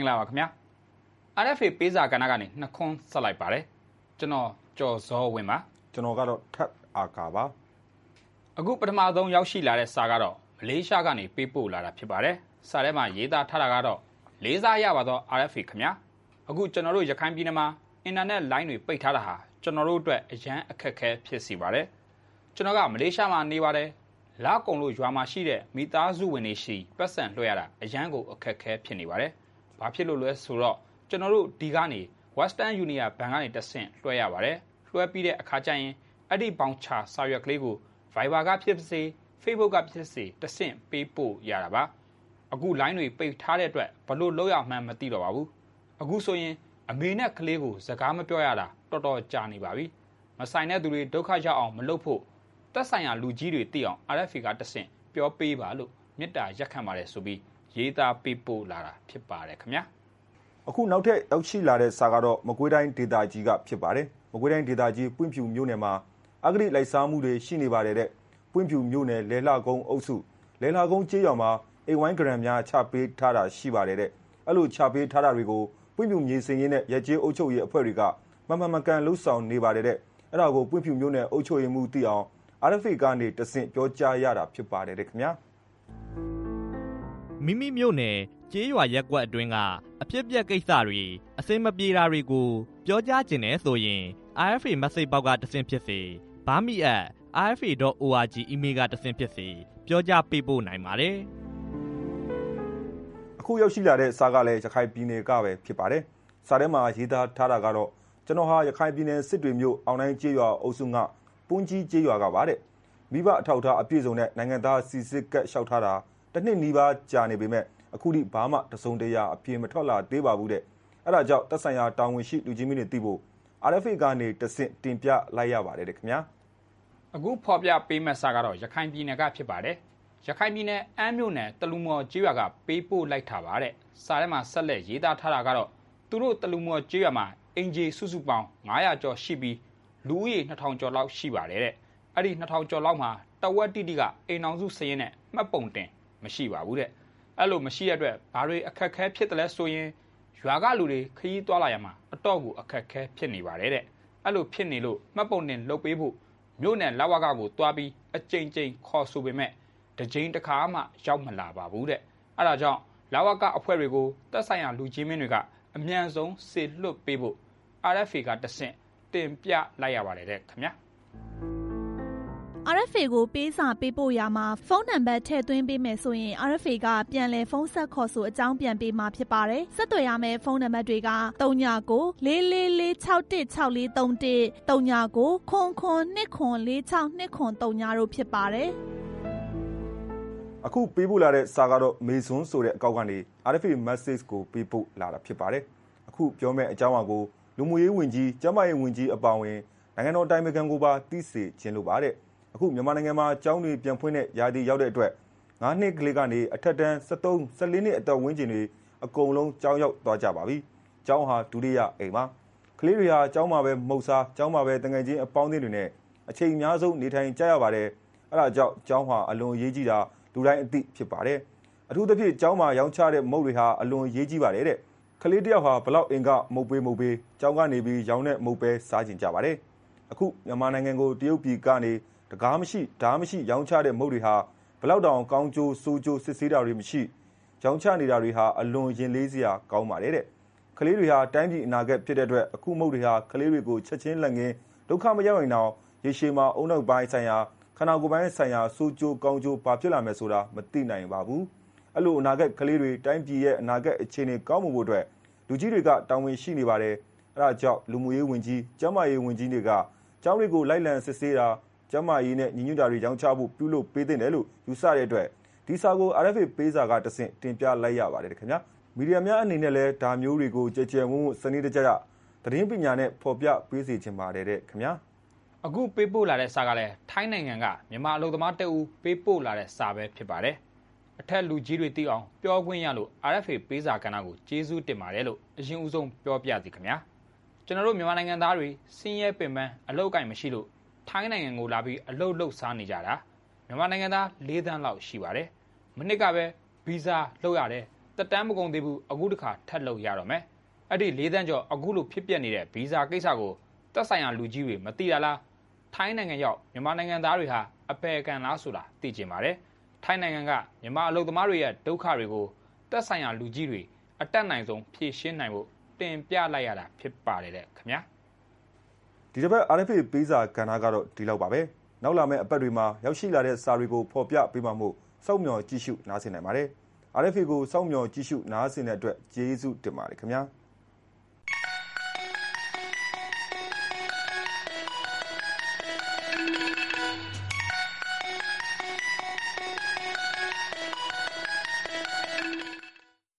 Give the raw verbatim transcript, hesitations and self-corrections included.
္ဂလာပါခင်ဗျာ R F A ပေးစာကဏ္ဍကနေနှစ်ခွန်းဆက်လိုက်ပါတယ်ကျွန်တော်ကျော်စောဝင်းပါကျွန်တော်ကတော့ထပ်အာကာပါအခုပထမဆုံးရောက်ရှိလာတဲ့စာကတော့မလေးရှားကနေပေးပို့လာတာဖြစ်ပါတယ်စာထဲမှာရေးသားထားတာကတော့လေးစားရပါတော့ R F A ခင်ဗျာအခုကျွန်တော်တို့ရခိုင်ပြည်နယ်မှာအင်တာနက်လိုင်းတွေပိတ်ထားတာဟာကျွန်တော်တို့အတွက်အရန်အခက်အခဲဖြစ်စီပါတယ်ကျွန်တော်ကမလေးရှားမှာနေပါတယ်လာကုံလို့ရွာမှာရှိတဲ့မိသားစုဝင်တွေရှိပတ်စံလွှဲရတာအရန်ကိုအခက်အခဲဖြစ်နေပါတယ်ဘာဖြစ်လို့လဲဆိုတော့ကျွန်တော်တို့ဒီကနေ Western Union ဘဏ်ကနေတဆင့်လွှဲရပါတယ်လွှဲပြီးတဲ့အခါကျရင်အဲ့ဒီဘောင်ချာစာရွက်ကလေးကို Viber ကဖြစ်စေ Facebook ကဖြစ်စေတဆင့်ပေးပို့ရတာပါအခု line တွေပိတ်ထားတဲ့အတွက်ဘလို့လောက်ရမှန်းမသိတော့ပါဘူးအခုဆိုရင်အမေနဲ့ကလေးကိုစကားမပြောရတာတော်တော်ကြာနေပါပြီမဆိုင်တဲ့သူတွေဒုက္ခရောက်အောင်မလုပ်ဖို့တက်ဆိုင်ရာလူကြီးတွေသိအောင် R F A ကတဆင့်ပြောပေးပါလို့မေတ္တာရက်ခံပါတယ်ဆိုပြီးရေးသားပေးပို့လာတာဖြစ်ပါတယ်ခင်ဗျာအခုနောက်ထပ်ရောက်ရှိလာတဲ့စာကတော့မကွေးတိုင်းဒေသကြီးကဖြစ်ပါတယ်မကွေးတိုင်းဒေသကြီးပွင့်ဖြူမြို့နယ်မှာအဂတိလိုက်စားမှုတွေရှိနေပါတယ်တဲ့ပွင့်ဖြူမြို့နယ်လဲလှကုန်းအုပ်စုလဲလှကုန်းကျေးရွာမှာအိမ်ဝိုင်းဂရန်များချပေးထားတာရှိပါတယ်တဲ့အဲ့လိုချပေးထားတာတွေကိုပွင့်ဖြူမြေစင်ရင်နဲ့ရက်ကျေးအုပ်ချုပ်ရေးအဖွဲ့တွေကမမှန်မကန်လှုပ်ဆောင်နေပါတယ်တဲ့အဲ့ဒါကိုပွင့်ဖြူမြို့နယ်အုပ်ချုပ်ရေးမှုသိအောင် R F A ကနေတဆင့်ပြောကြားရတာဖြစ်ပါတယ်တဲ့ခင်ဗျာမိမိမြို့နယ်ကျေးရွာရက်ကွက်အတွင်းကအဖြစ်အပျက်ကိစ္စတွေအစင်မပြေတာတွေကိုပြောကြားခြင်းနဲ့ဆိုရင် R F A message ပေါက်ကတဆင့်ဖြစ်စေဘာမီအက် R F A dot org email ကတဆင့်ဖြစ်စေပြောကြားပေးပို့နိုင်ပါတယ်အခုရောက်ရှိလာတဲ့စာကလည်းရခိုင်ပြည်နယ်ကပဲဖြစ်ပါတယ်စာထဲမှာရေးသားထားတာကတော့ကျွန်တော်ဟာရခိုင်ပြည်နယ်စစ်တွေမြို့အောင်တိုင်းကျေးရွာအုပ်စုကပွန်းကြီးကျေးရွာကပါတဲ့မိဘအထောက်အထားအပြည့်စုံနဲ့နိုင်ငံသားစီစစ်ကတ်လျှောက်ထားတာတစ်နှစ်နီးပါးကြာနေပေမဲ့အခုထိဘာမှတစုံတရာအပြေမထွက်လာသေးပါဘူးတဲ့အဲ့ဒါကြောင့်သက်ဆိုင်ရာတာဝန်ရှိလူကြီးမင်းတွေသိဖို့ R F A ကနေတဆင့်တင်ပြလိုက်ရပါတယ်တဲ့ခင်ဗျာအခုဖော်ပြပေးမဲ့စာကတော့ရခိုင်ပြည်နယ်ကဖြစ်ပါတယ်ရခိုင်ပြည်နယ်အမ်းမြို့နယ်တလူမော်ကျေးရွာကပေးပို့လိုက်တာပါတဲ့စာထဲမှာဆက်လက်ရေးသားထားတာကတော့သူတို့တလူမော်ကျေးရွာမှာအင်ဂျီစုစုပေါင်းငါးရာကျော်ရှိပြီးလူဦးရေနှစ်ထောင်ကျော်လောက်ရှိပါတယ်တဲ့အဲ့ဒီနှစ်ထောင်ကျော်လောက်မှာတဝက်တိတိကအိမ်အောင်စုစရင်နဲ့မှတ်ပုံတင်မရှိပါဘူးတဲ့အဲ့လိုမရှိတဲ့အတွက်ဘာတွေအခက်ခဲဖြစ်တယ်လဲဆိုရင်ရွာကလူတွေခရီးသွားလာရမှာအတော့ကိုအခက်ခဲဖြစ်နေပါတယ်တဲ့အဲ့လိုဖြစ်နေလို့မှတ်ပုံတင်လုပ်ပေးဖို့မြို့နယ်လက်ဝကကိုတွားပြီးအကြိမ်ကြိမ်ခေါ်ဆိုပေမဲ့တစ်ကြိမ်တစ်ခါမှရောက်မလာပါဘူးတဲ့အဲ့ဒါကြောင့်လက်ဝကအဖွဲ့တွေကိုသက်ဆိုင်ရာလူကြီးမင်းတွေကအမြန်ဆုံးစေလွှတ်ပေးဖို့ R F A ကတဆင့်တင်ပြလိုက်ရပါတယ်တဲ့ခင်ဗျာ R F A ကိုပေးစာပေးပို့ရမှာဖုန်းနံပါတ်ထည့်သွင်းပေးမယ်ဆိုရင် R F A ကပြန်လည်ဖုန်းဆက်ခေါ်ဆိုအကြောင်းပြန်ပေးမှာဖြစ်ပါတယ်။ဆက်သွယ်ရမယ့်ဖုန်းနံပါတ်တွေကသုံး ၉ လေး လေး လေး ၆ တစ် ၆ လေး ၃ တစ် သုံး ၉ ခွန်ခွန် ၂ ခွန် ၄ ၆ ၂ ခွန် ၃ တို့ဖြစ်ပါတယ်။အခုပေးပို့လာတဲ့စာကတော့မေဇွန်းဆိုတဲ့အကောက်ကနေ R F A message ကိုပေးပို့လာတာဖြစ်ပါတယ်။အခုပြောမယ့်အကြောင်းအရာကိုလူမှုရေးဝန်ကြီးကျန်းမာရေးဝန်ကြီးအပါအဝင်နိုင်ငံတော်တိုင်ပင်ခံကိုပါသိစေခြင်းလို့ပါတဲ့အခုမြန်မာနိုင်ငံမှာကျောင်းတွေပြန်ဖွင့်တဲ့ရာသီရောက်တဲ့အတွက်ငါးနှစ်ကလေးကနေအထက်တန်း၁၃ ၁၄နှစ်အသက်ဝန်းကျင်တွေအကုန်လုံးကျောင်းရောက်သွားကြပါပြီ။ကျောင်းဟာဒုတိယအိမ်ပါ။ကလေးတွေဟာကျောင်းမှာပဲမှုတ်စားကျောင်းမှာပဲတငယ်ချင်းအပေါင်းအသင်းတွေနဲ့အချိန်အများဆုံးနေထိုင်ကြရပါတယ်။အဲ့ဒါကြောင့်ကျောင်းဟာအလွန်ရေးကြီးတာလူတိုင်းအသိဖြစ်ပါတယ်။အထူးသဖြင့်ကျောင်းမှာရောင်းချတဲ့မုတ်တွေဟာအလွန်ရေးကြီးပါတယ်တဲ့။ကလေးတယောက်ဟာဘလောက်အင်ကမုတ်ပေးမုတ်ပေးကျောင်းကနေပြီးရောင်းတဲ့မုတ်ပဲစားကျင်ကြပါတယ်။အခုမြန်မာနိုင်ငံကိုတရုတ်ပြည်ကနေတကားမရှိဓားမရှိရောင်းချတဲ့မုတ်တွေဟာဘလောက်တောင်ကောင်းကျိုးဆိုးကျိုးစစ်ဆေးတာတွေမရှိရောင်းချနေတာတွေဟာအလွန်ရင်လေးစရာကောင်းပါတယ်တဲ့ကလေးတွေဟာတိုင်းပြည်အနာဂတ်ဖြစ်တဲ့အတွက်အခုမုတ်တွေဟာကလေးတွေကိုချက်ချင်းလက်ငင်းဒုက္ခမရောက်ရင်တော့ရေရှည်မှာအုံနောက်ပိုင်းဆိုင်ရာခန္ဓာကိုယ်ပိုင်းဆိုင်ရာဆိုးကျိုးကောင်းကျိုးဘာဖြစ်လာမယ်ဆိုတာမသိနိုင်ပါဘူးအဲ့လိုအနာဂတ်ကလေးတွေတိုင်းပြည်ရဲ့အနာဂတ်အခြေအနေကောင်းမှုဖို့အတွက်လူကြီးတွေကတာဝန်ရှိနေပါတယ်အဲ့ဒါကြောင့်လူမှုရေးဝန်ကြီးကျန်းမာရေးဝန်ကြီးတွေကကျောင်းတွေကိုလိုက်လံစစ်ဆေးတာကျမကြီးနဲ့ညီညွတ်တာတွေရောင်းချဖို့ပြုလုပ်ပေးတဲ့လို့ယူဆတဲ့အတွက်ဒီစာကို R F A ပေးစာကတဆင့်တင်ပြလိုက်ရပါတယ်ခင်ဗျာမီဒီယာများအနေနဲ့လည်းဒါမျိုးတွေကိုကြည်ကြဲဝုန်းဝုန်းစနစ်တကျကျသတင်းပညာနဲ့ဖော်ပြပေးစီချင်ပါတယ်တဲ့ခင်ဗျာအခုပေးပို့လာတဲ့စာကလည်းထိုင်းနိုင်ငံကမြန်မာအလုပ်သမားတအူပေးပို့လာတဲ့စာပဲဖြစ်ပါတယ်အထက်လူကြီးတွေသိအောင်ပြောခွင့်ရလို့ R F A ပေးစာကဏ္ဍကိုကျေးဇူးတင်ပါတယ်လို့အရင်ဦးဆုံးပြောပြစီခင်ဗျာကျွန်တော်တို့မြန်မာနိုင်ငံသားတွေစင်းရဲပင်ပန်းအလုပ်ကိုင်မရှိလို့ထိုင်းနိုင်ငံကိုလာပြီးအလုပ်လုပ်စားနေကြတာမြန်မာနိုင်ငံသား၄သန်းလောက်ရှိပါတယ်မနစ်ကပဲဗီဇာလုပ်ရတယ်တက်တမ်းမကုန်သေးဘူးအခုတစ်ခါထပ်လုပ်ရတော့မယ်အဲ့ဒီလေးတန်းကျော်အခုလိုဖြစ်ပျက်နေတဲ့ဗီဇာကိစ္စကိုတက်ဆိုင်ရာလူကြီးတွေမသိတာလားထိုင်းနိုင်ငံရောက်မြန်မာနိုင်ငံသားတွေဟာအပယ်ကန်လားဆိုတာသိကျင်ပါတယ်ထိုင်းနိုင်ငံကမြန်မာအလုပ်သမားတွေရဲ့ဒုက္ခတွေကိုတက်ဆိုင်ရာလူကြီးတွေအတက်နိုင်ဆုံးဖြေရှင်းနိုင်ဖို့တင်ပြလိုက်ရတာဖြစ်ပါတယ်တဲ့ခင်ဗျာဒီတစ်ပတ် R F A ပေးစာကဏ္ဍကတော့ဒီလောက်ပါပဲနောက်လာမယ့်အပတ်တွေမှာရောက်ရှိလာတဲ့စာတွေကိုဖော်ပြပေးမှမို့စောင့်မျှော်ကြည့်ရှုနားဆင်နိုင်ပါတယ်R F A ကိုစောင့်မျှော်ကြည့်ရှုနားဆင်တဲ့အတွက်ကျေးဇူးတင်ပါတယ်ခင်ဗျာ